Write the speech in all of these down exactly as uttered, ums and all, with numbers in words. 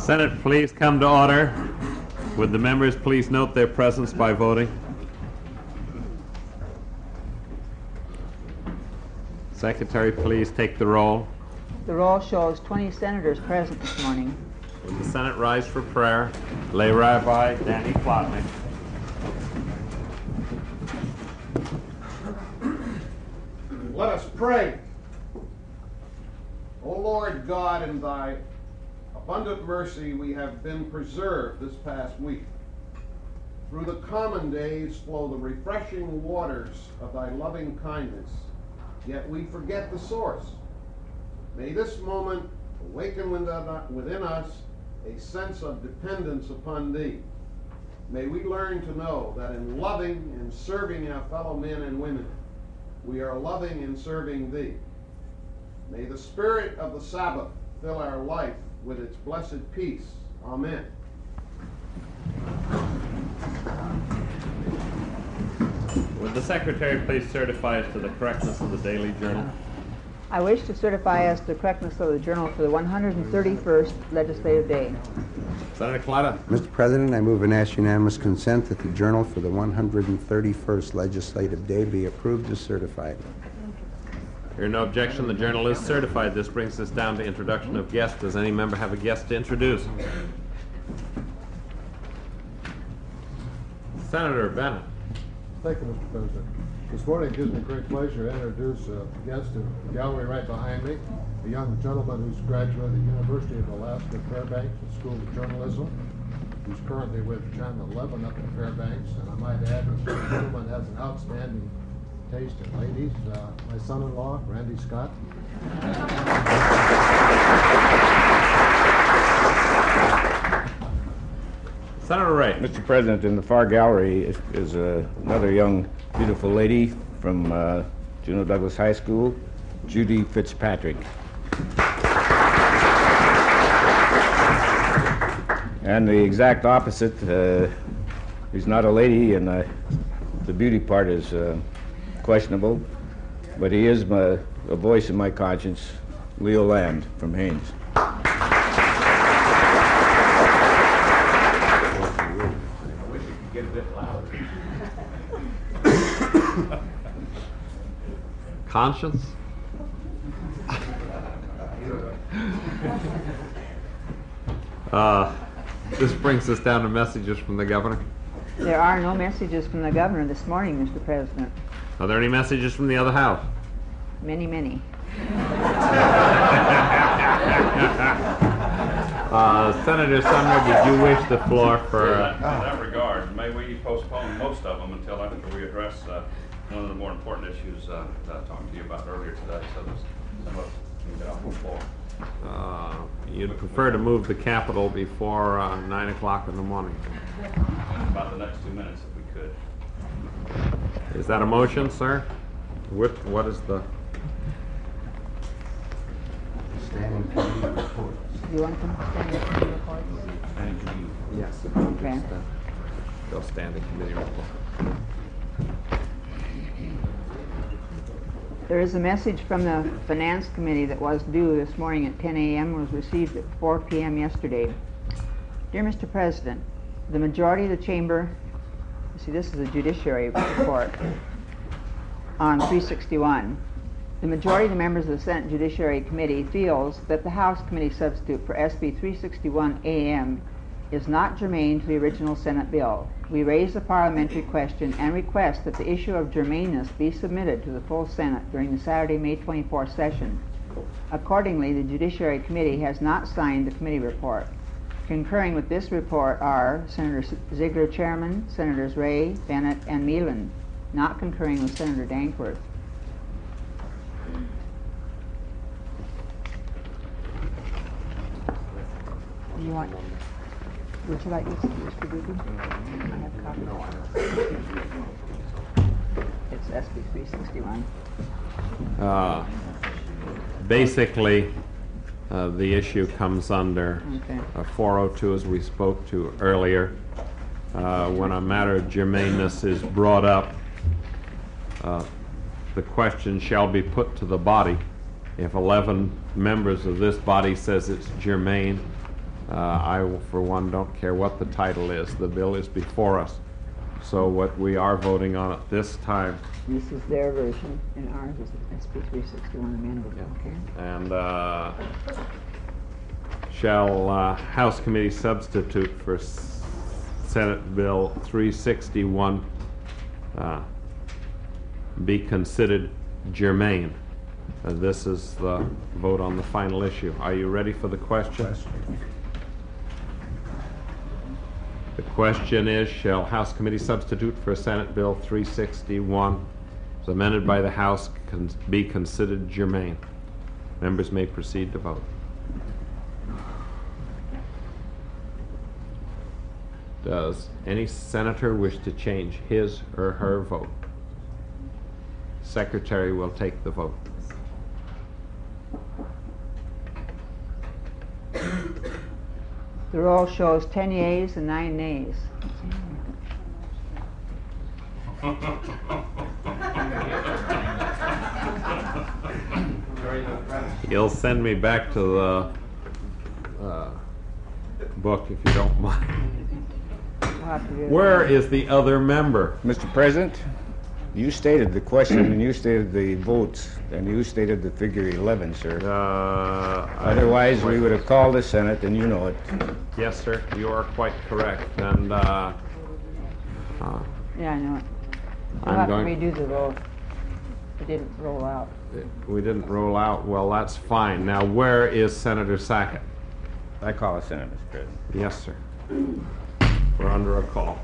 Senate, please come to order. Would the members please note their presence by voting? Secretary, please take the roll. The roll shows twenty senators present this morning. Would the Senate rise for prayer? Lay Rabbi Danny Plotnick. Let us pray. O Lord God, in thy abundant mercy we have been preserved this past week. Through the common days flow the refreshing waters of thy loving kindness, yet we forget the source. May this moment awaken within us a sense of dependence upon thee. May we learn to know that in loving and serving our fellow men and women, we are loving and serving thee. May the spirit of the Sabbath fill our life with its blessed peace. Amen. Would the Secretary please certify as to the correctness of the Daily Journal? I wish to certify as to the correctness of the journal for the one hundred thirty-first legislative day. Senator Collada. Mister President, I move and ask unanimous consent that the journal for the one hundred thirty-first legislative day be approved as certified. Hearing no objection, the journal is certified. This brings us down to introduction of guests. Does any member have a guest to introduce? Senator Bennett. Thank you, Mister President. This morning it gives me great pleasure to introduce a guest in the gallery right behind me, a young gentleman who's a graduate of the University of Alaska Fairbanks School of Journalism, who's currently with Channel eleven up in Fairbanks. And I might add, this gentleman has an outstanding taste in ladies. Uh, my son-in-law, Randy Scott. Senator Ray. Mister President, in the far gallery is, is uh, another young, beautiful lady from uh, Juneau Douglas High School, Judy Fitzpatrick. And the exact opposite, uh, he's not a lady, and uh, the beauty part is uh, questionable, but he is my, a voice in my conscience, Leo Land from Haines. Conscience? uh, this brings us down to messages from the governor. There are no messages from the governor this morning, Mister President. Are there any messages from the other house? Many, many. uh, Senator Sumner, did you wish the floor for... Uh, in that regard, may we postpone most of them until after we address uh, one of the more important issues uh, that I talked to you about earlier today, so there's some of us can get off the floor. Uh, you'd prefer to move the Capitol before uh, nine o'clock in the morning. About the next two minutes, if we could. Is that a motion, sir? What, what is the... Standing committee reports. Do you want them to stand up in the reports? Yes. Okay. Just, uh, go standing committee report. There is a message from the Finance Committee that was due this morning at ten A M was received at four P M yesterday. Dear Mister President, the majority of the chamber, see this is a judiciary report on three sixty-one. The majority of the members of the Senate Judiciary Committee feels that the House Committee substitute for S B three sixty-one A M is not germane to the original Senate bill. We raise the parliamentary question and request that the issue of germaneness be submitted to the full Senate during the Saturday, May twenty-fourth session. Accordingly, the Judiciary Committee has not signed the committee report. Concurring with this report are Senator Ziegler, Chairman, Senators Ray, Bennett, and Meelan. Not concurring with Senator Dankworth. You want? Would you like this distributed? I have copies. It's S B three sixty-one. Uh, basically, uh, the issue comes under Okay. uh, four oh two, as we spoke to earlier. Uh, when a matter of germaneness is brought up, uh, the question shall be put to the body. If eleven members of this body says it's germane, Uh, I, for one, don't care what the title is. The bill is before us. So what we are voting on at this time, This is their version, and ours is S B three sixty-one amended, okay? and uh, shall uh, House Committee substitute for S- Senate Bill three sixty-one uh, be considered germane? Uh, This is the vote on the final issue. Are you ready for the question? The question is, shall House Committee substitute for Senate Bill three sixty-one, as amended by the House, con- be considered germane? Members may proceed to vote. Does any senator wish to change his or her vote? Secretary will take the vote. The roll shows ten yeas and nine nays. You'll send me back to the uh, book if you don't mind. We'll have to do it. Where is the other member? Mister President, you stated the question and you stated the votes and you stated the figure eleven, sir. Uh, I- Otherwise, we would have called the Senate, and you know it. Yes, sir, you are quite correct, and uh, uh, Yeah, I know it. We'll I'm have to going- redo the vote. It didn't roll out. we didn't roll out. Well, that's fine. Now, where is Senator Sackett? I call the Senate, Mister President. Yes, sir. We're under a call.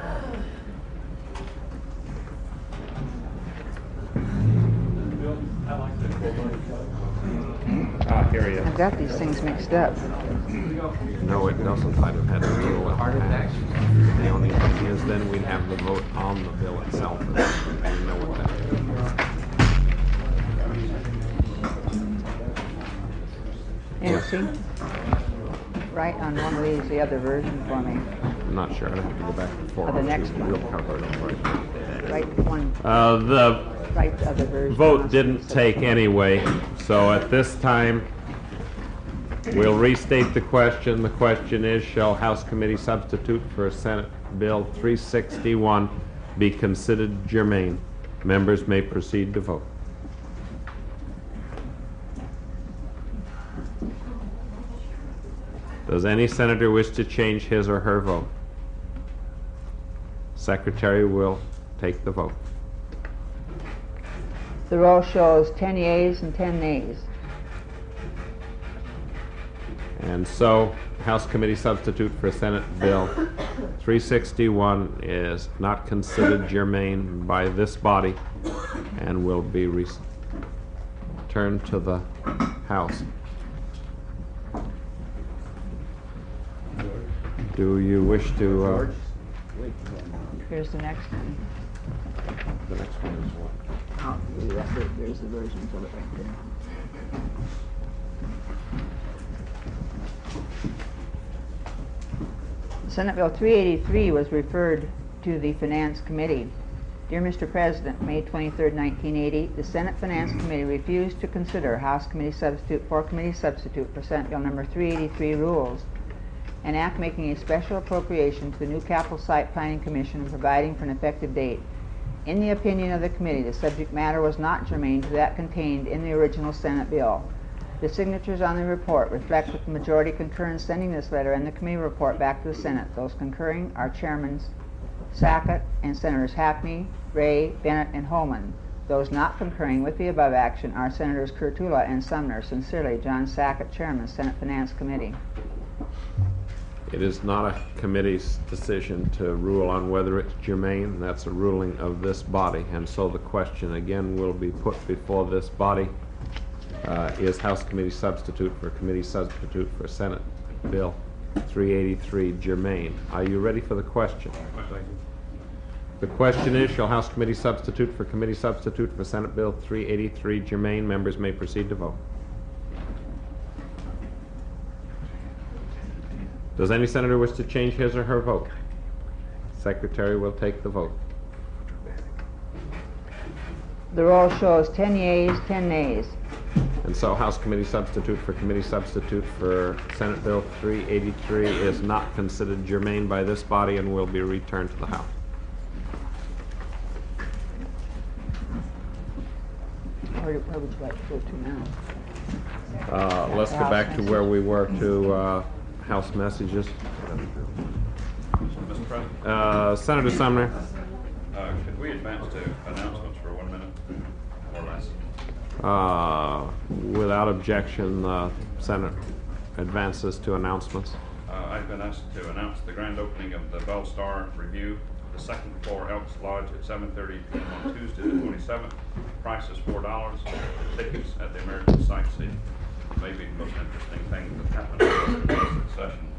Ah, here he I've is. got these things mixed up. No, it doesn't. I'd have had to rule it. back. The only thing is, then we'd have the vote on the bill itself. and I didn't know what that Nancy, write on one of these the other version for me. I'm not sure. I'd have to go back and forth. Or the next one. We'll cover it all right. Write one, Uh, the write the other version. vote didn't take anyway, so at this time, we'll restate the question. The question is, shall House Committee substitute for Senate Bill three sixty-one be considered germane? Members may proceed to vote. Does any senator wish to change his or her vote? Secretary will take the vote. The roll shows ten yeas and ten nays. And so, House Committee substitute for Senate Bill three sixty-one is not considered germane by this body and will be returned to the House. Do you wish to, uh, Here's the next one. the next one is what? Oh, there- there's the versions of it right there. Senate Bill three eighty-three was referred to the Finance Committee. Dear Mister President, May twenty-third, nineteen eighty, the Senate Finance Committee refused to consider House Committee substitute for Committee substitute for Senate Bill number three eighty-three rules, an act making a special appropriation to the new Capital Site Planning Commission and providing for an effective date. In the opinion of the committee, the subject matter was not germane to that contained in the original Senate bill. The signatures on the report reflect that the majority concur in sending this letter and the committee report back to the Senate. Those concurring are Chairmen Sackett and Senators Hackney, Ray, Bennett, and Holman. Those not concurring with the above action are Senators Kurtula and Sumner. Sincerely, John Sackett, Chairman, Senate Finance Committee. It is not a committee's decision to rule on whether it's germane. That's a ruling of this body. And so the question again will be put before this body. Uh, is House Committee substitute for Committee substitute for Senate Bill three eighty-three germane? Are you ready for the question? The question is, shall House Committee substitute for Committee substitute for Senate Bill three eighty-three germane? Members may proceed to vote. Does any senator wish to change his or her vote? Secretary will take the vote. The roll shows ten yeas, ten nays. And so House Committee substitute for committee substitute for Senate Bill three eighty-three is not considered germane by this body and will be returned to the House. Where do- where would you like to go to now? Uh, let's go back to where we were to uh, House messages. Mister President, Uh, Senator Sumner. uh, could we advance to announcements for one minute or less? Uh, without objection, the Senate advances to announcements. Uh, I've been asked to announce the grand opening of the Bell Star Review, the second floor Elks Lodge at seven thirty p m on Tuesday the twenty-seventh. Price is four dollars. Tickets at the American Sightseeing. Maybe the most interesting thing that happened in this session.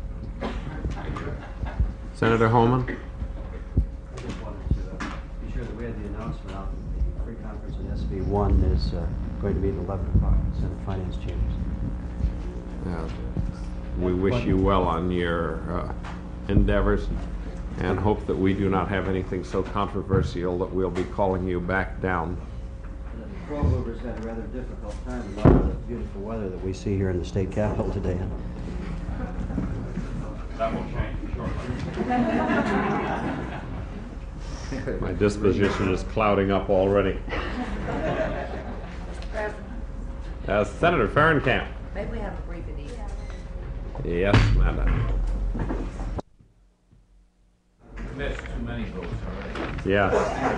Senator Holman. I just wanted to uh, be sure that we had the announcement out that the free conference in S B one is uh, going to meet at eleven o'clock in the Senate Finance Chambers. Uh, we wish you well on your uh, endeavors and hope that we do not have anything so controversial that we'll be calling you back down. The Promovers had a rather difficult time in light of the beautiful weather that we see here in the state capitol today. That will change shortly. My disposition is clouding up already. Uh, Senator Fahrenkamp. May we have a brief and easy? Yes, madam. Missed too many votes already. Yes.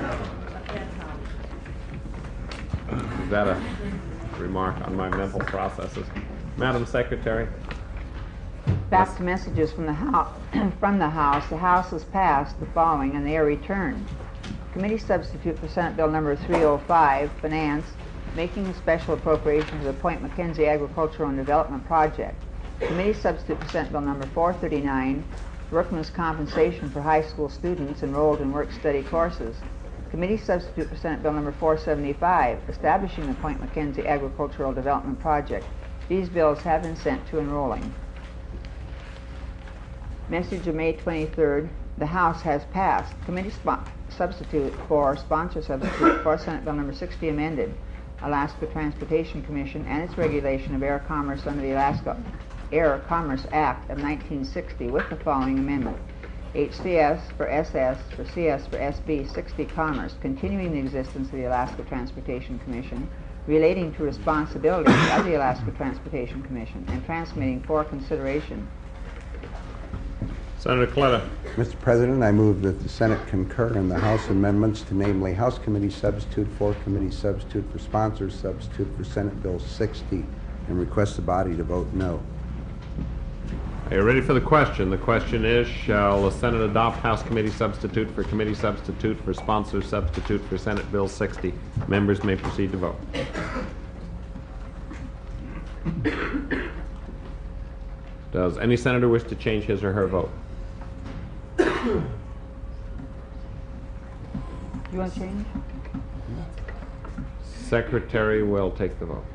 Is that a remark on my mental processes? Madam Secretary. Back to messages from the House. From the House, the House has passed the following, and they are returned. Committee substitute for Senate Bill number three oh five, Finance, making a special appropriation for the Point McKenzie Agricultural and Development Project. Committee substitute for Senate Bill number four thirty-nine, workmen's compensation for high school students enrolled in work-study courses. Committee substitute for Senate Bill number four seventy-five, establishing the Point McKenzie Agricultural Development Project. These bills have been sent to enrolling. Message of May twenty-third, the House has passed. Committee substitute for sponsor substitute for Senate Bill number sixty amended, Alaska Transportation Commission and its regulation of air commerce under the Alaska Air Commerce Act of nineteen sixty with the following amendment. H C S for S S for C S for S B sixty Commerce, continuing the existence of the Alaska Transportation Commission, relating to responsibilities of the Alaska Transportation Commission, and transmitting for consideration. Senator Coletta. Mister President, I move that the Senate concur in the House amendments to namely House Committee substitute for committee substitute for sponsors substitute for Senate Bill sixty and request the body to vote no. Are you ready for the question? The question is, shall the Senate adopt House Committee substitute for committee substitute for sponsor substitute for Senate Bill sixty? Members may proceed to vote. Does any senator wish to change his or her vote? You want to change? Secretary will take the vote.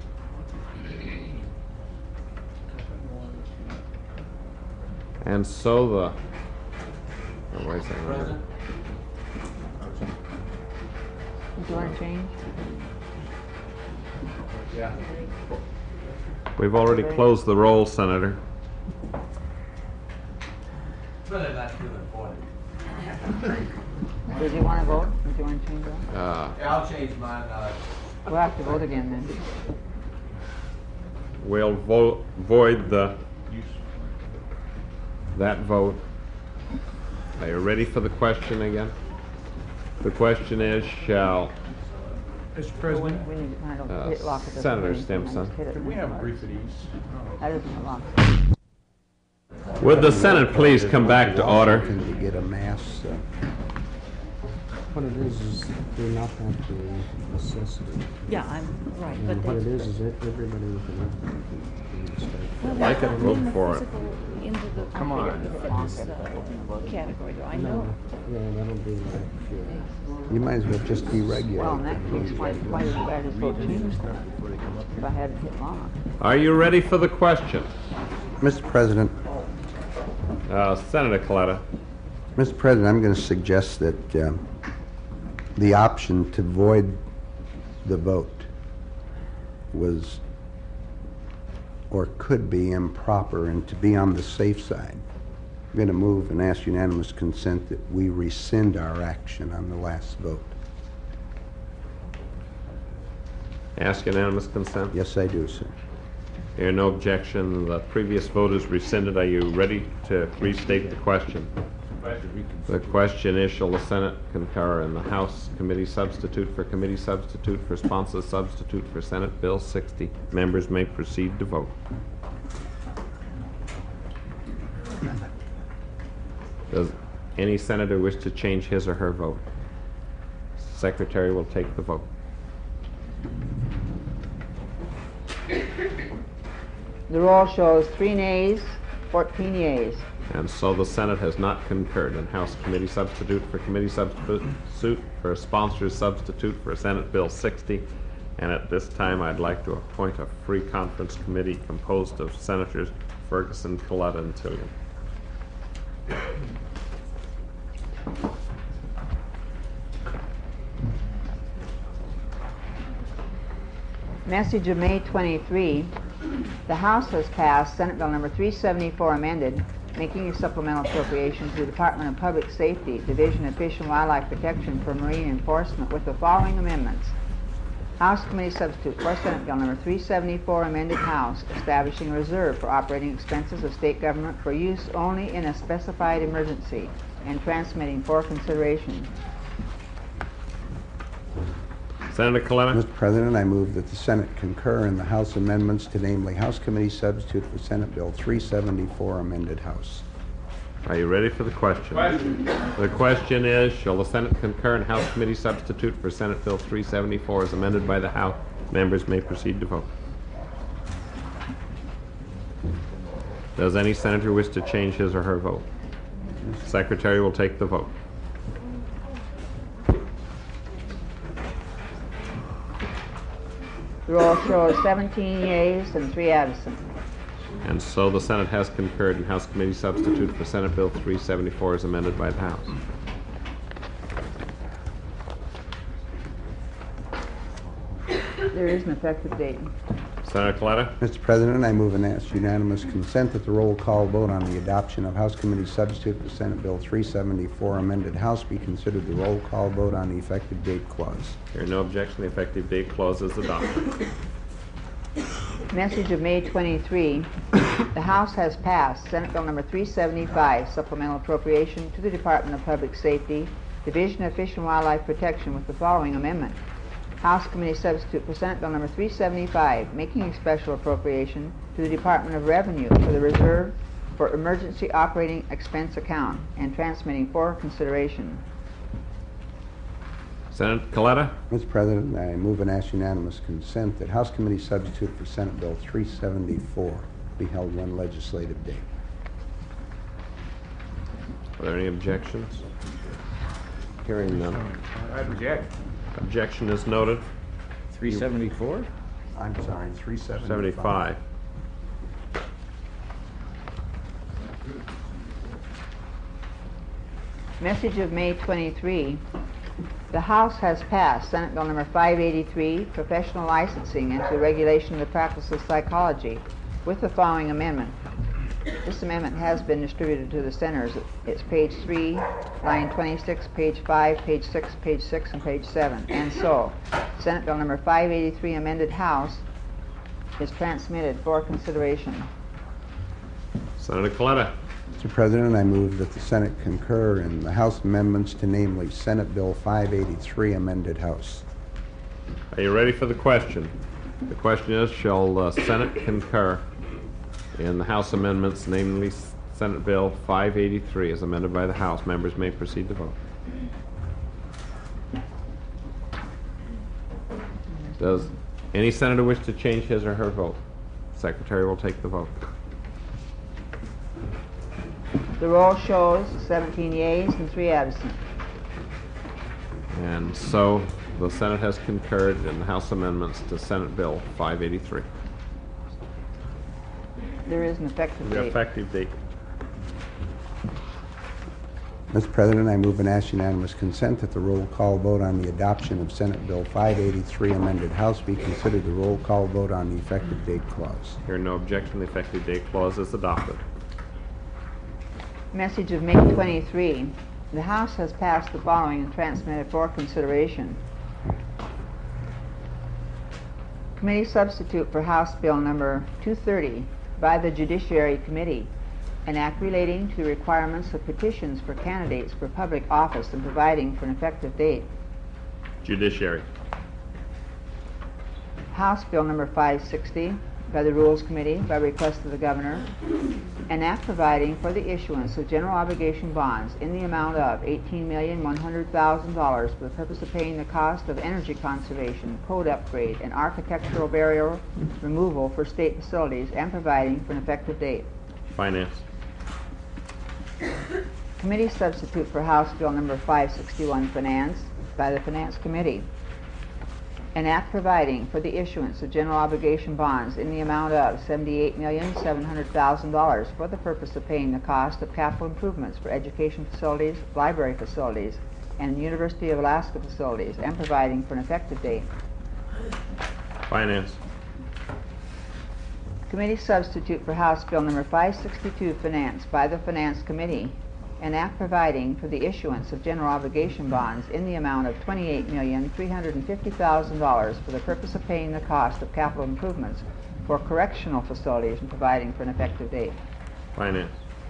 And so the, oh, wait a second. Do you want to change? Yeah. We've already closed the roll, Senator. Really not too important. Did you want to vote? Did you want to change that? Uh, Yeah, I'll change mine. Uh, We'll have to vote again then. We'll vote, void the, that vote. Are you ready for the question again? The question is, shall Mister We President, need, I don't Uh, hit lock it. doesn't Senator do anything. I Stimson. just hit it could and we it have a locks. brief at ease? That isn't locked. would the Senate please come back to order? Can you get a mass? Uh, What it is, is they're not that the necessity. Yeah, I'm right, And but what it that's. is, is that everybody with an income can start. Well, I can I'm vote in the for it. physical- Into the. Come on. Fitness, uh, category, do I know? Yeah, that'll be like, uh, You might as well just deregulate. Well, in that case, why, why did I just vote change then? If I hadn't hit lock. Are you ready for the question? Mister President, Uh, Senator Coletta. Mister President, I'm going to suggest that um, the option to void the vote was or could be improper, and to be on the safe side, I'm going to move and ask unanimous consent that we rescind our action on the last vote. Ask unanimous consent? Yes, I do, sir. Hear no objection. The previous vote is rescinded. Are you ready to restate the question? The question is, shall the Senate concur in the House committee substitute for committee substitute for sponsor substitute for Senate Bill sixty? Members may proceed to vote. Does any senator wish to change his or her vote? Secretary will take the vote. The roll shows three nays, fourteen yeas. And so the Senate has not concurred in House committee substitute for committee substitute for a sponsor substitute for Senate Bill sixty. And at this time, I'd like to appoint a free conference committee composed of Senators Ferguson, Coletta, and Tillion. Message of May twenty-three. The House has passed Senate Bill number three seventy-four amended, making a supplemental appropriation to the Department of Public Safety, Division of Fish and Wildlife Protection for Marine Enforcement with the following amendments. House Committee Substitute for Senate Bill number three seventy-four amended House, establishing a reserve for operating expenses of state government for use only in a specified emergency, and transmitting for consideration. Senator Coletta. Mister President, I move that the Senate concur in the House amendments to namely House Committee substitute for Senate Bill three seventy-four amended House. Are you ready for the question? Question. The question is, shall the Senate concur in House Committee substitute for Senate Bill three seventy-four as amended by the House? Members may proceed to vote. Does any senator wish to change his or her vote? Secretary will take the vote. The roll shows seventeen yeas and three absent. And so the Senate has concurred in House Committee substitute for Senate Bill three seventy-four as amended by the House. There is an effective date. Senator Coletta. Mister President, I move and ask unanimous consent that the roll call vote on the adoption of House Committee substitute for Senate Bill three seventy-four amended House be considered the roll call vote on the effective date clause. Hear no objection. The effective date clause is adopted. Message of May twenty-three. The House has passed Senate Bill number three seventy-five, supplemental appropriation to the Department of Public Safety, Division of Fish and Wildlife Protection with the following amendment. House Committee substitute for Senate Bill number three seventy-five, making a special appropriation to the Department of Revenue for the Reserve for Emergency Operating Expense Account and transmitting for consideration. Senator Coletta. Mister President, I move and ask unanimous consent that House Committee substitute for Senate Bill three seventy-four be held one legislative day. Are there any objections? Hearing none. I object. Objection is noted. three seventy-four? I'm sorry, three seventy-five. seventy-five. Message of May twenty-three. The House has passed Senate Bill number five eighty-three, professional licensing into the regulation of the practice of psychology, with the following amendment. This amendment has been distributed to the senators. It's page three, line twenty-six, page five, page six, page six, and page seven. And so, Senate Bill number five eighty-three amended House is transmitted for consideration. Senator Coletta. Mister President, I move that the Senate concur in the House amendments to namely Senate Bill five eighty-three amended House. Are you ready for the question? The question is, shall the Senate concur in the House amendments, namely Senate Bill five eighty-three as amended by the House? Members may proceed to vote. Does any senator wish to change his or her vote? Secretary will take the vote. The roll shows seventeen yeas and three absent. And so the Senate has concurred in the House amendments to Senate Bill five eighty-three. There is an effective The date. effective date. Mister President, I move and ask unanimous consent that the roll call vote on the adoption of Senate Bill five eighty-three amended House be considered the roll call vote on the effective date clause. Hearing no objection, the effective date clause is adopted. Message of May twenty-third. The House has passed the following and transmitted for consideration. Committee substitute for House Bill number two thirty by the Judiciary Committee, an act relating to the requirements of petitions for candidates for public office and providing for an effective date. Judiciary. House Bill number five sixty by the Rules Committee by request of the Governor, an act providing for the issuance of general obligation bonds in the amount of eighteen million one hundred thousand dollars for the purpose of paying the cost of energy conservation, code upgrade, and architectural barrier removal for state facilities and providing for an effective date. Finance. Committee substitute for House Bill number five sixty-one, Finance, by the Finance Committee, an act providing for the issuance of general obligation bonds in the amount of seventy-eight million seven hundred thousand dollars for the purpose of paying the cost of capital improvements for education facilities, library facilities, and University of Alaska facilities, and providing for an effective date. Finance. Committee substitute for House Bill number five sixty-two, Finance, by the Finance Committee, an act providing for the issuance of general obligation bonds in the amount of twenty-eight million three hundred fifty thousand dollars for the purpose of paying the cost of capital improvements for correctional facilities and providing for an effective date. Finance.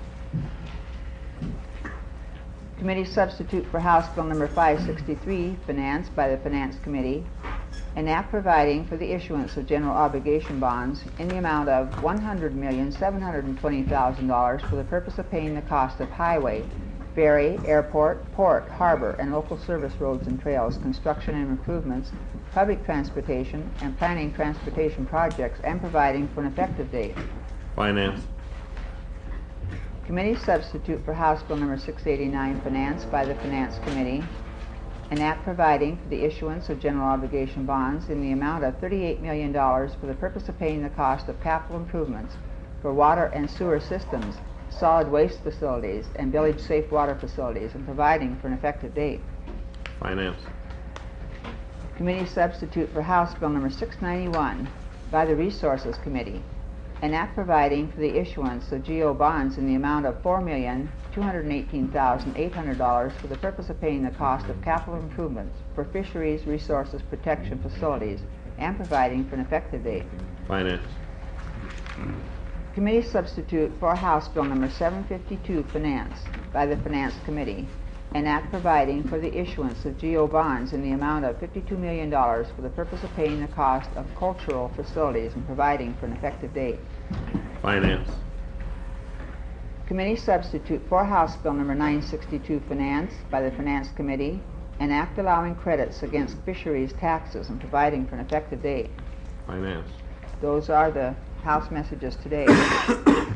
Committee substitute for House Bill number five sixty-three, Finance, by the Finance Committee, an act providing for the issuance of general obligation bonds in the amount of one hundred million seven hundred twenty thousand dollars for the purpose of paying the cost of highway, ferry, airport, port, harbor, and local service roads and trails, construction and improvements, public transportation, and planning transportation projects, and providing for an effective date. Finance. Committee substitute for House Bill number six eighty-nine, Finance, by the Finance Committee, an act providing for the issuance of general obligation bonds in the amount of thirty-eight million dollars for the purpose of paying the cost of capital improvements for water and sewer systems, solid waste facilities, and village safe water facilities, and providing for an effective date. Finance. Committee substitute for House Bill number six ninety-one by the Resources Committee, an act providing for the issuance of G O bonds in the amount of four million two hundred eighteen thousand eight hundred dollars for the purpose of paying the cost of capital improvements for fisheries resources protection facilities and providing for an effective date. Finance. Committee substitute for House Bill number seven fifty-two, Finance, by the Finance Committee, an act providing for the issuance of G O bonds in the amount of fifty-two million dollars for the purpose of paying the cost of cultural facilities and providing for an effective date. Finance. Committee substitute for House Bill number nine sixty-two, Finance, by the Finance Committee, an act allowing credits against fisheries taxes and providing for an effective date. Finance. Those are the House messages today. Are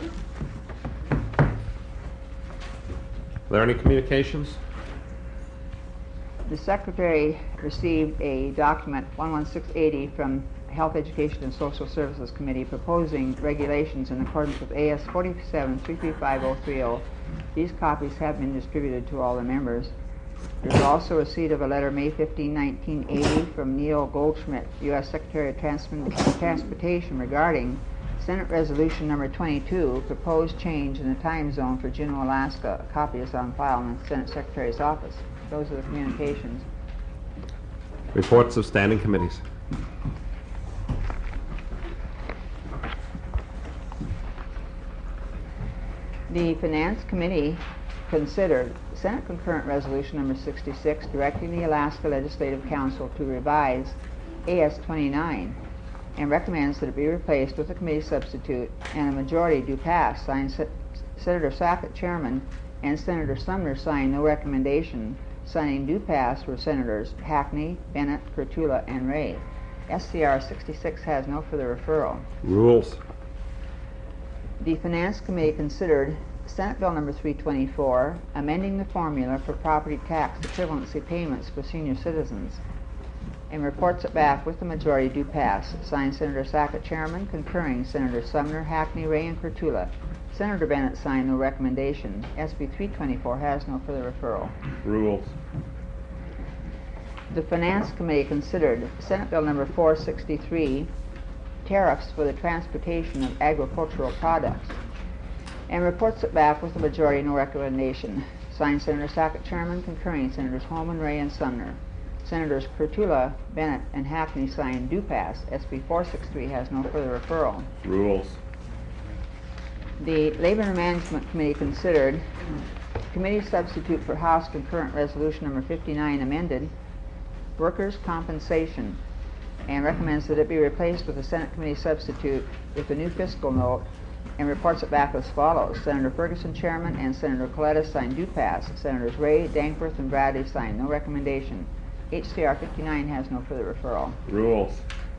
there any communications? The Secretary received a document one one six eighty from Health, Education, and Social Services Committee proposing regulations in accordance with A S forty-seven three three five oh three oh. These copies have been distributed to all the members. There's also a receipt of a letter May fifteenth, nineteen eighty from Neil Goldschmidt, U S Secretary of Trans- Transportation, regarding Senate Resolution number twenty-two, proposed change in the time zone for Juneau, Alaska. A copy is on file in the Senate Secretary's office. Those are the communications. Reports of standing committees. The Finance Committee considered Senate Concurrent Resolution number sixty-six, directing the Alaska Legislative Council to revise A S twenty-nine, and recommends that it be replaced with a committee substitute, and a majority do pass. Signed, Se- Senator Sackett, Chairman, and Senator Sumner signed no recommendation. Signing do pass were Senators Hackney, Bennett, Kurtula, and Ray. S C R sixty-six has no further referral. Rules. The Finance Committee considered Senate Bill number three twenty-four, amending the formula for property tax equivalency payments for senior citizens, and reports it back with the majority do pass. Signed, Senator Sackett, Chairman, concurring Senator Sumner, Hackney, Ray, and Kurtula. Senator Bennett signed no recommendation. S B three twenty-four has no further referral. Rules. The Finance Committee considered Senate Bill number four sixty-three, tariffs for the transportation of agricultural products, and reports it back with a majority no recommendation. Signed Senator Sackett, Chairman, concurring Senators Holman, Ray, and Sumner. Senators Kurtula, Bennett, and Hackney signed do pass. S B four sixty-three has no further referral. Rules. The Labor and Management Committee considered committee substitute for House concurrent resolution number fifty-nine amended, workers' compensation, and recommends that it be replaced with a Senate committee substitute with a new fiscal note, and reports it back as follows. Senator Ferguson, Chairman, and Senator Coletta signed do pass. Senators Ray, Dankworth, and Bradley signed no recommendation. H C R fifty-nine has no further referral. Rules.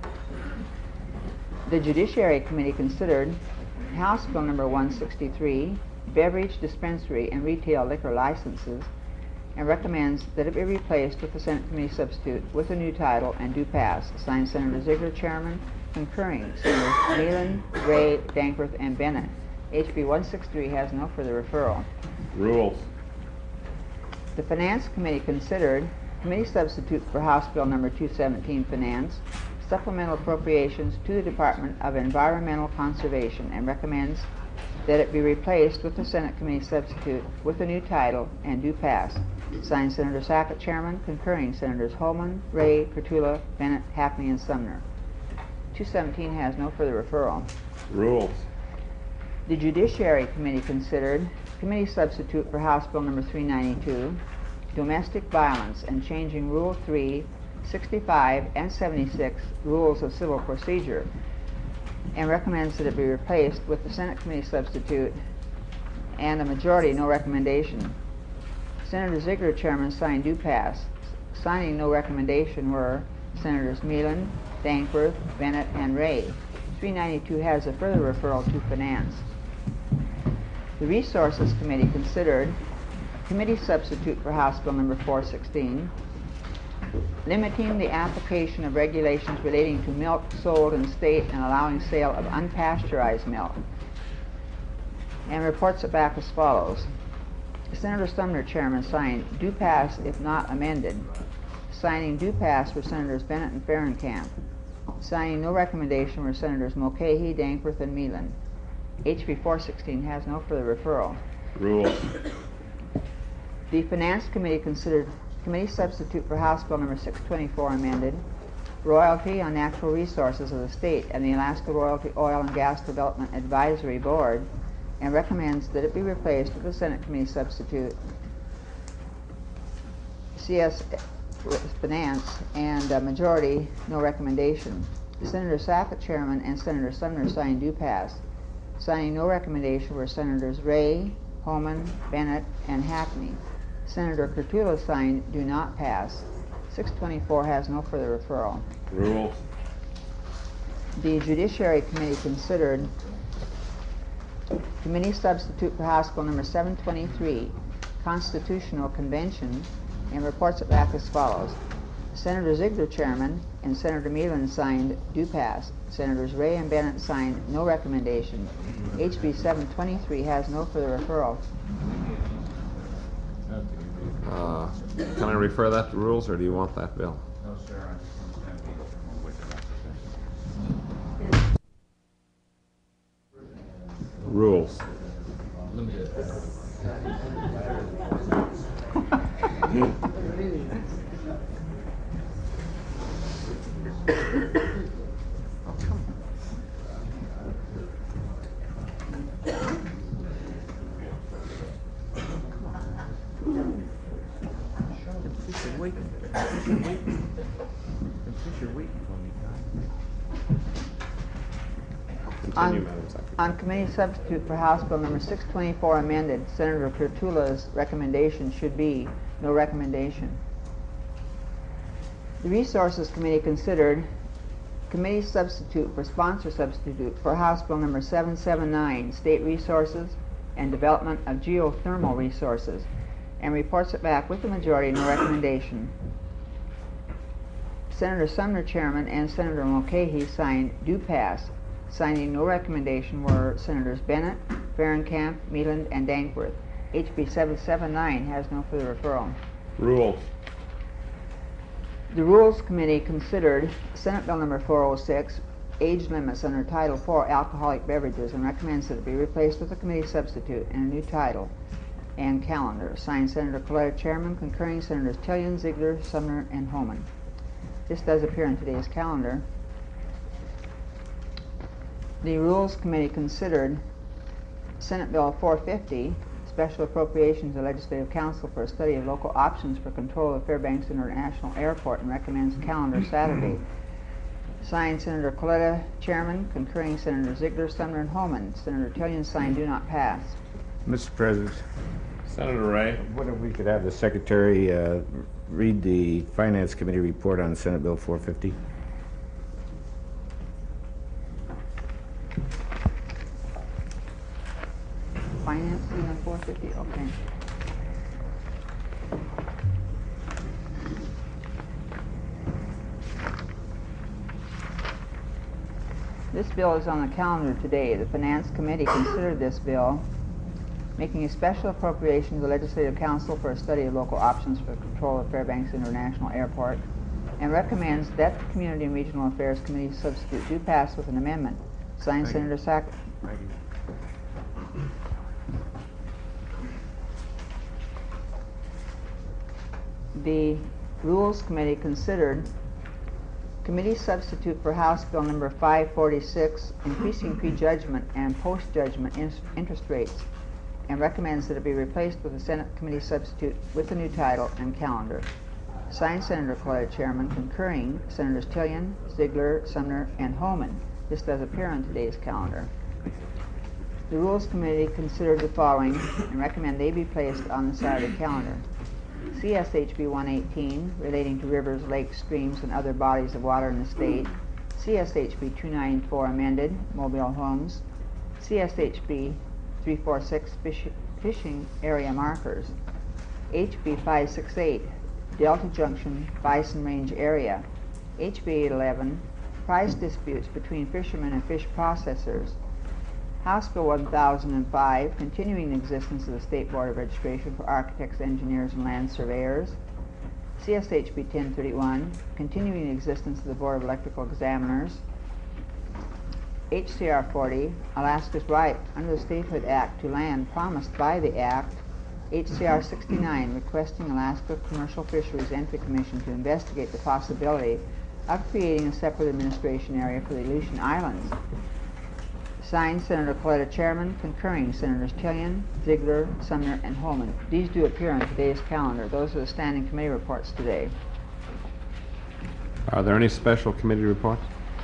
The Judiciary Committee considered House Bill number one sixty-three, beverage dispensary and retail liquor licenses, and recommends that it be replaced with the Senate committee substitute with a new title and do pass. Signed Senator Ziegler, Chairman, concurring Senators Nealon, Ray, Dankworth, and Bennett. H B one sixty-three has no further referral. Rules. The Finance Committee considered committee substitute for House Bill number two seventeen, Finance, supplemental appropriations to the Department of Environmental Conservation, and recommends that it be replaced with the Senate committee substitute with a new title and do pass. Signed Senator Sackett, Chairman, concurring Senators Holman, Ray, Kurtula, Bennett, Hackney, and Sumner. two seventeen has no further referral. Rules. The Judiciary Committee considered committee substitute for House Bill number three ninety-two, domestic violence, and changing Rule three, sixty-five, and seventy-six Rules of Civil Procedure, and recommends that it be replaced with the Senate committee substitute and a majority no recommendation. Senator Ziegler, Chairman, signed do pass. Signing no recommendation were Senators Nealon, Dankworth, Bennett, and Ray. three ninety-two has a further referral to Finance. The Resources Committee considered committee substitute for House Bill number four sixteen, limiting the application of regulations relating to milk sold in state and allowing sale of unpasteurized milk, and reports it back as follows. Senator Sumner, Chairman, signed do pass if not amended. Signing do pass were Senators Bennett and Ferencamp. Signing no recommendation were Senators Mulcahy, Dankworth, and Meelan. H B four sixteen has no further referral. Rules. The Finance Committee considered committee substitute for House Bill number six twenty-four amended, royalty on natural resources of the state and the Alaska Royalty Oil and Gas Development Advisory Board, and recommends that it be replaced with the Senate committee substitute C S Finance and a majority no recommendation. Senator Sackett, Chairman, and Senator Sumner signed do pass. Signing no recommendation were Senators Ray, Holman, Bennett, and Hackney. Senator Kurtula signed do not pass. six twenty-four has no further referral. Rules. The Judiciary Committee considered committee substitute for House Bill number seven twenty-three, Constitutional Convention, and reports it back as follows. Senator Ziegler, Chairman, and Senator Meelan signed do pass. Senators Ray and Bennett signed no recommendation. H B seven twenty-three has no further referral. Uh, can I refer that to rules, or do you want that bill? No, sir, I just want to we'll wait till after. Rules. Limited. Continue, On, Madam Secretary. on committee substitute for House Bill number six twenty-four amended, Senator Kurtula's recommendation should be no recommendation. The Resources Committee considered committee substitute for sponsor substitute for House Bill number seven seventy-nine, State Resources and Development of Geothermal Resources, and reports it back with a majority no recommendation. Senator Sumner, Chairman, and Senator Mulcahy signed do pass. Signing no recommendation were Senators Bennett, Fahrenkamp, Mealand, and Dankworth. H B seven seventy-nine has no further referral. Rules. The Rules Committee considered Senate Bill number four oh six, age limits under Title four alcoholic beverages, and recommends that it be replaced with a committee substitute and a new title and calendar. Signed, Senator Coletta, Chairman, concurring Senators Tillon, Ziegler, Sumner, and Homan. This does appear in today's calendar. The Rules Committee considered Senate Bill four fifty, Special Appropriations of Legislative Council for a study of local options for control of Fairbanks International Airport, and recommends calendar Saturday. Signed, Senator Coletta, Chairman, concurring Senator Ziegler, Sumner, and Homan. Senator Tillon signed, do not pass. Mister President, Senator Ray. what if we could have the Secretary uh, read the Finance Committee report on Senate Bill four fifty? Finance, on four fifty, okay. This bill is on the calendar today. The Finance Committee considered this bill, making a special appropriation to the Legislative Council for a study of local options for control of Fairbanks International Airport, and recommends that the Community and Regional Affairs Committee substitute do pass with an amendment. Signed, Thank Senator Sack. Thank you. The Rules Committee considered committee substitute for House Bill number five forty-six, increasing prejudgment and post-judgment in interest rates, and recommends that it be replaced with a Senate committee substitute with a new title and calendar. Signed, Senator Coletta, Chairman, concurring Senators Tillon, Ziegler, Sumner, and Homan. This does appear on today's calendar. The Rules Committee considered the following and recommend they be placed on the Saturday calendar. C S H B one eighteen, relating to rivers, lakes, streams, and other bodies of water in the state. C S H B two ninety-four, amended, mobile homes. C S H B three forty-six, fish, fishing area markers. H B five sixty-eight, Delta Junction Bison Range area. H B eight eleven, price disputes between fishermen and fish processors. House Bill one thousand five, continuing the existence of the State Board of Registration for Architects, Engineers, and Land Surveyors. C S H B ten thirty-one, continuing the existence of the Board of Electrical Examiners. H C R forty, Alaska's right under the Statehood Act to land promised by the Act. H C R sixty-nine, requesting Alaska Commercial Fisheries Entry Commission to investigate the possibility of creating a separate administration area for the Aleutian Islands. Signed, Senator Coletta, Chairman, concurring Senators Tillon, Ziegler, Sumner, and Homan. These do appear on today's calendar. Those are the standing committee reports today. Are there any special committee reports?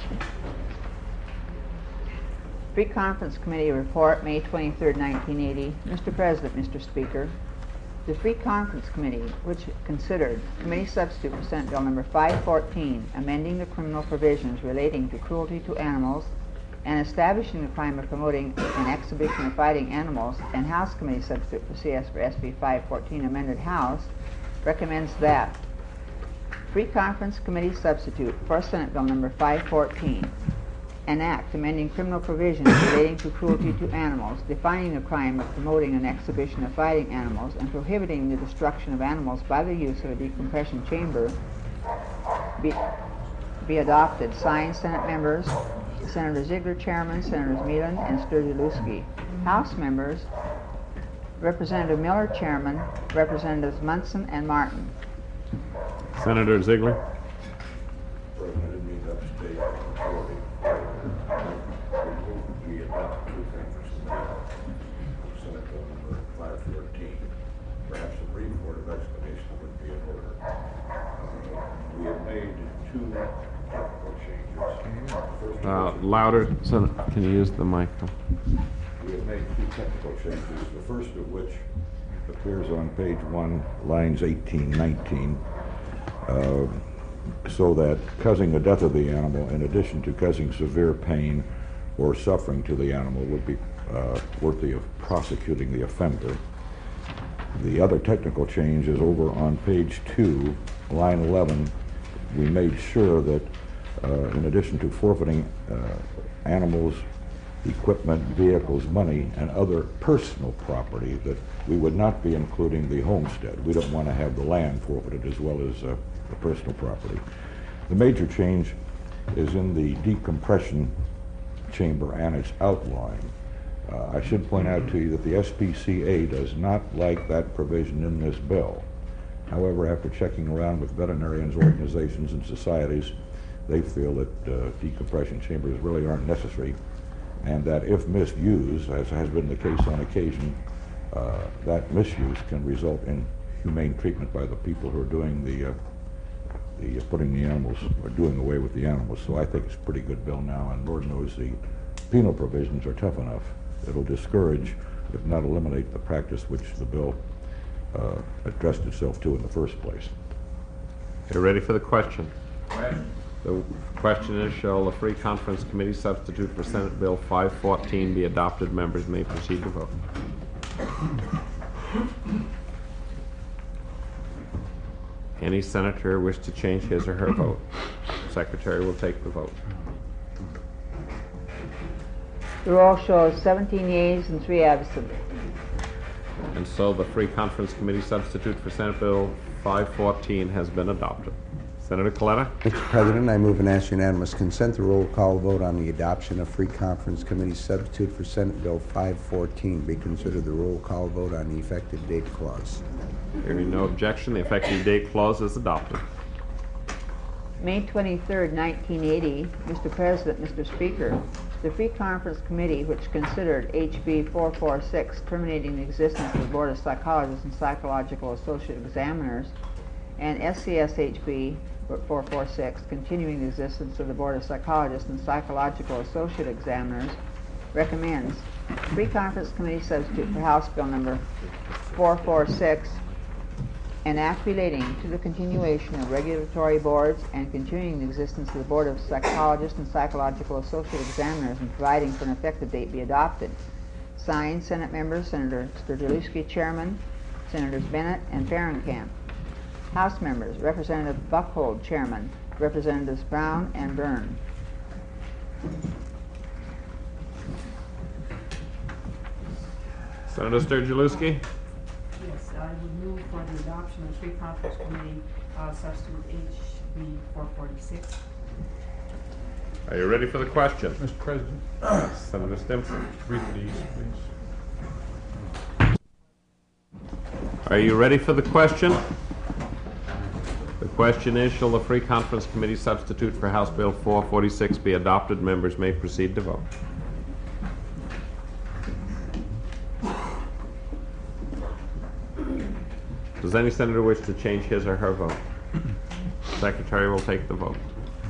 Free Conference Committee report, May twenty-third, nineteen eighty. Mister President, Mister Speaker, the Free Conference Committee, which considered committee substitute for Senate Bill number five fourteen, amending the criminal provisions relating to cruelty to animals and establishing the crime of promoting an exhibition of fighting animals, and House Committee substitute for C S for S B five fourteen, amended House, recommends that Free Conference Committee substitute for Senate Bill number five fourteen, an act amending criminal provisions relating to cruelty to animals, defining the crime of promoting an exhibition of fighting animals, and prohibiting the destruction of animals by the use of a decompression chamber be, be adopted. Signed, Senate members Senator Ziegler, Chairman, Senators Mealand and Sturgielewski. House members, Representative Miller, Chairman, Representatives Munson and Martin. Senator Ziegler. President, I didn't mean to upstate authority. We adopted two conference committees, Senate Bill number five fourteen. Perhaps a brief word of explanation would be in order. Uh, we have made two technical changes. First Uh, of which- louder, so can you use the microphone? We have made two technical changes, the first of which appears on page one, lines eighteen, nineteen, uh, so that causing the death of the animal, in addition to causing severe pain or suffering to the animal, would be uh, worthy of prosecuting the offender. The other technical change is over on page two, line eleven. We made sure that uh, in addition to forfeiting uh, animals equipment, vehicles, money, and other personal property, that we would not be including the homestead. We don't want to have the land forfeited as well as uh, the personal property. The major change is in the decompression chamber and its outline. Uh, I should point out to you that the S P C A does not like that provision in this bill. However, after checking around with veterinarians, organizations, and societies, they feel that uh, decompression chambers really aren't necessary, and that if misused, as has been the case on occasion, uh, that misuse can result in humane treatment by the people who are doing the, uh, the uh, putting the animals, or doing away with the animals. So I think it's a pretty good bill now, and Lord knows the penal provisions are tough enough. It'll discourage, if not eliminate, the practice which the bill uh, addressed itself to in the first place. You ready for the question? Question. The question is, shall the Free Conference Committee substitute for Senate Bill five fourteen be adopted? Members may proceed to vote. Any senator wish to change his or her vote? Secretary will take the vote. The roll shows seventeen yeas and three absent. And so the Free Conference Committee substitute for Senate Bill five fourteen has been adopted. Senator Coletta? Mister President, I move and ask unanimous consent the roll call vote on the adoption of Free Conference Committee substitute for Senate Bill five fourteen be considered the roll call vote on the effective date clause. Hearing no objection, the effective date clause is adopted. May twenty-third, nineteen eighty, Mister President, Mister Speaker, the Free Conference Committee, which considered H B four forty-six terminating the existence of the Board of Psychologists and Psychological Associate Examiners, and S C S H B four forty-six continuing the existence of the Board of Psychologists and Psychological Associate Examiners, recommends Free Conference Committee substitute for House Bill number four forty-six, an act relating to the continuation of regulatory boards and continuing the existence of the Board of Psychologists and Psychological Associate Examiners and providing for an effective date be adopted. Signed, Senate members Senator Sturgielewski, Chairman, Senators Bennett and Fahrenkamp. House members, Representative Buckhold, Chairman, Representatives Brown and Byrne. Senator Sturgielewski? Yes, I would move for the adoption of the Free Conference Committee uh, substitute H B four forty-six. Are you ready for the question? Mister President, Senator Stimson? read these, please. Are you ready for the question? The question is, shall the Free Conference Committee substitute for House Bill four forty-six be adopted? Members may proceed to vote. Does any senator wish to change his or her vote? Secretary will take the vote.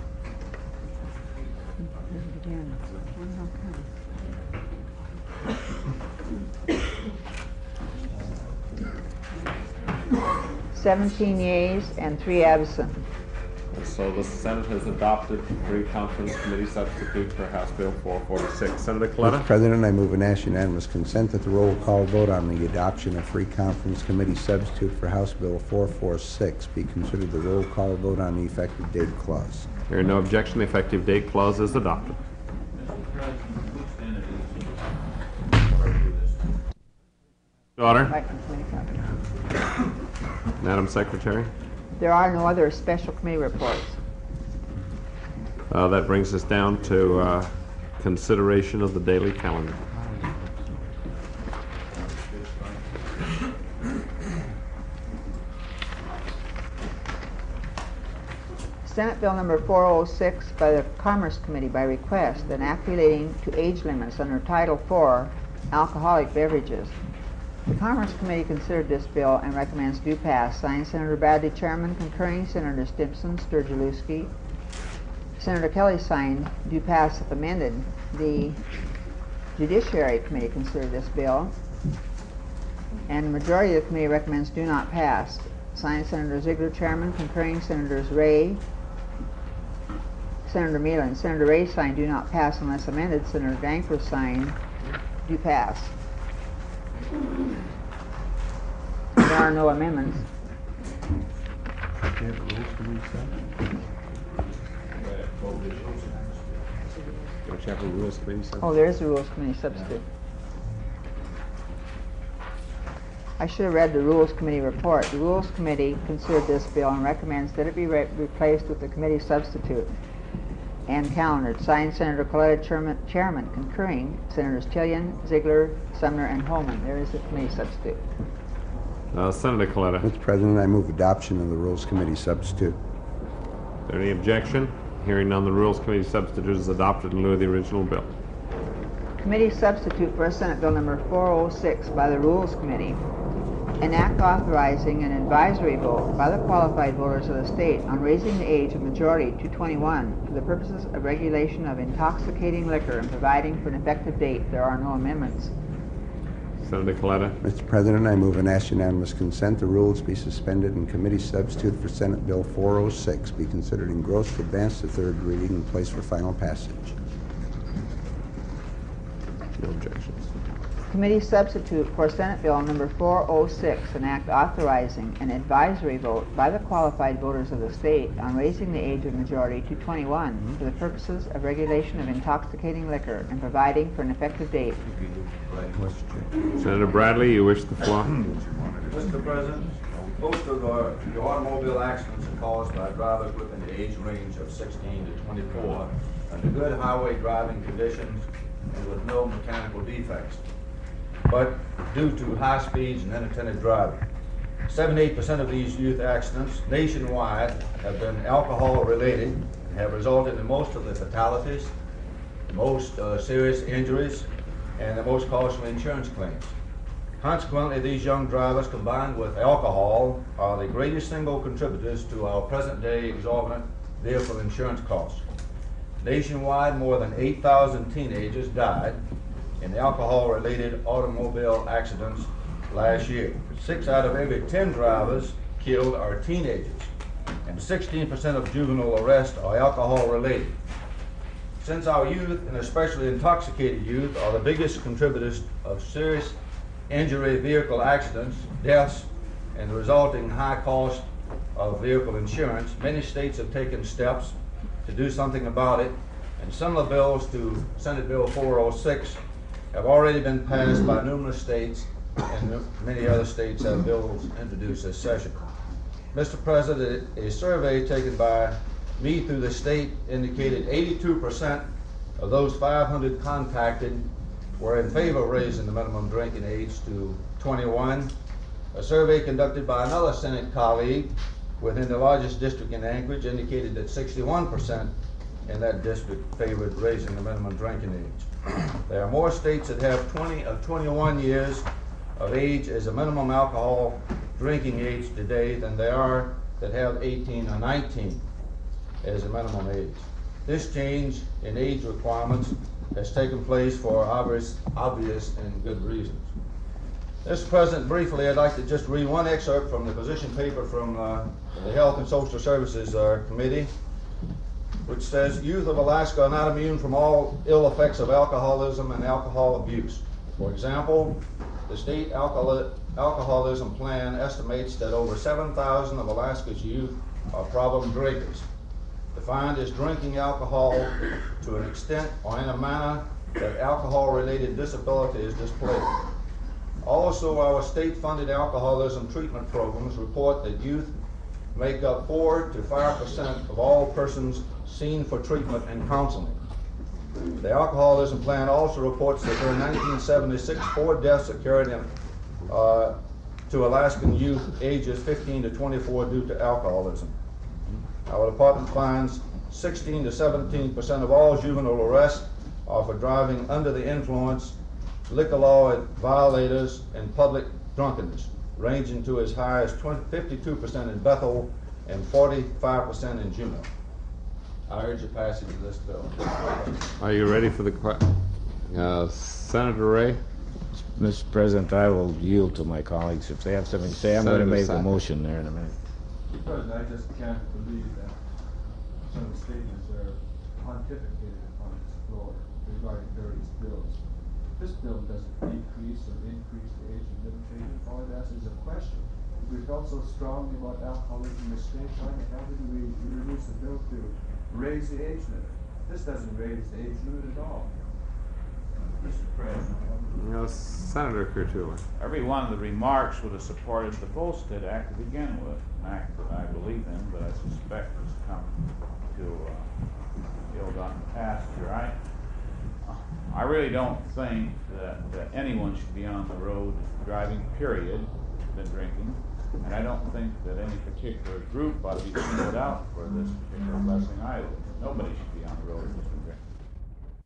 seventeen yeas and three absent. And so the Senate has adopted the Free Conference Committee substitute for House Bill four forty-six. Senator Mister Coletta? President, I move and ask unanimous consent that the roll call vote on the adoption of Free Conference Committee substitute for House Bill four forty-six be considered the roll call vote on the effective date clause. Hearing no objection, the effective date clause is adopted. Daughter? Right, committee copy. Madam Secretary? There are no other special committee reports. Uh, that brings us down to uh, consideration of the daily calendar. Senate Bill number four oh six by the Commerce Committee by request, an act relating to age limits under Title four, alcoholic beverages. The Commerce Committee considered this bill and recommends do pass. Signed, Senator Bradley, Chairman, concurring Senator Stimson, Sturgielewski. Senator Kelly signed do pass if amended. The Judiciary Committee considered this bill, and the majority of the committee recommends do not pass. Signed, Senator Ziegler, Chairman, concurring Senators Ray, Senator Meelan. Senator Ray signed do not pass unless amended. Senator Dankworth signed do pass. There are no amendments. Don't you have a Rules Committee substitute? Oh, there is a Rules Committee substitute. I should have read the Rules Committee report. The Rules Committee considered this bill and recommends that it be re replaced with the committee substitute and calendared. Signed, Senator Coletta, chairman, chairman, concurring Senators Tillian, Ziegler, Sumner, and Holman. There is a committee substitute. Uh, Senator Coletta. Mister President, I move adoption of the Rules Committee substitute. Is there any objection? Hearing none, the Rules Committee substitute is adopted in lieu of the original bill. Committee substitute for Senate Bill number four oh six by the Rules Committee. An act authorizing an advisory vote by the qualified voters of the state on raising the age of majority to twenty-one for the purposes of regulation of intoxicating liquor and providing for an effective date. There are no amendments. Senator Coletta. Mister President, I move and ask unanimous consent the rules be suspended and committee substitute for Senate Bill four oh six be considered engrossed, advanced to third reading, and placed for final passage. No objections. Committee substitute for Senate Bill number four oh six, an act authorizing an advisory vote by the qualified voters of the state on raising the age of majority to twenty-one for the purposes of regulation of intoxicating liquor and providing for an effective date. Senator Bradley, you wish the floor? Mister President, most of the, the automobile accidents are caused by drivers within the age range of sixteen to twenty-four under good highway driving conditions and with no mechanical defects, but due to high speeds and unattended driving. seventy-eight percent of these youth accidents nationwide have been alcohol-related and have resulted in most of the fatalities, most uh, serious injuries, and the most costly insurance claims. Consequently, these young drivers, combined with alcohol, are the greatest single contributors to our present-day exorbitant vehicle insurance costs. Nationwide, more than eight thousand teenagers died in alcohol-related automobile accidents last year. Six out of every ten drivers killed are teenagers, and sixteen percent of juvenile arrests are alcohol-related. Since our youth, and especially intoxicated youth, are the biggest contributors of serious injury vehicle accidents, deaths, and the resulting high cost of vehicle insurance, many states have taken steps to do something about it, and similar bills to Senate Bill four oh six have already been passed by numerous states, and many other states have bills introduced this session. Mister President, a survey taken by me through the state indicated eighty-two percent of those five hundred contacted were in favor of raising the minimum drinking age to twenty-one. A survey conducted by another Senate colleague within the largest district in Anchorage indicated that sixty-one percent in that district favored raising the minimum drinking age. There are more states that have twenty of twenty-one years of age as a minimum alcohol drinking age today than there are that have eighteen or nineteen as a minimum age. This change in age requirements has taken place for obvious, obvious and good reasons. Mister President, briefly, I'd like to just read one excerpt from the position paper from uh, the Health and Social Services uh, Committee, which says, youth of Alaska are not immune from all ill effects of alcoholism and alcohol abuse. For example, the state alcohol alcoholism plan estimates that over seven thousand of Alaska's youth are problem drinkers, defined as drinking alcohol to an extent or in a manner that alcohol-related disability is displayed. Also, our state-funded alcoholism treatment programs report that youth make up four to five percent of all persons seen for treatment and counseling. The alcoholism plan also reports that during nineteen seventy-six, four deaths occurred in, uh, to Alaskan youth ages fifteen to twenty-four due to alcoholism. Our department finds sixteen to seventeen percent of all juvenile arrests are for driving under the influence, liquor law violators, and public drunkenness, ranging to as high as fifty-two percent in Bethel and forty-five percent in Juneau. I urge the passage of this bill. Are you ready for the question? Uh, Senator Ray? Mister President, I will yield to my colleagues. If they have something to say, I'm going to make a motion there in a minute. Mister President, I just can't believe that some of the statements are pontificated upon this floor regarding various bills. This bill doesn't decrease or increase the age of limitation. All it asks is a question. If we felt so strongly about alcoholism in the state, why the hell didn't we introduce a bill to raise the age limit? This doesn't raise the age limit at all. Mister President, You know, Senator Kurtula. every one of the remarks would have supported the Volstead Act to begin with, an act that I believe in, but I suspect has come to uh, ill-gotten pasture. I, I really don't think that, that anyone should be on the road driving, period, than drinking. And I don't think that any particular group ought to be singled out for this particular blessing either. Nobody should be on the road just for drinking.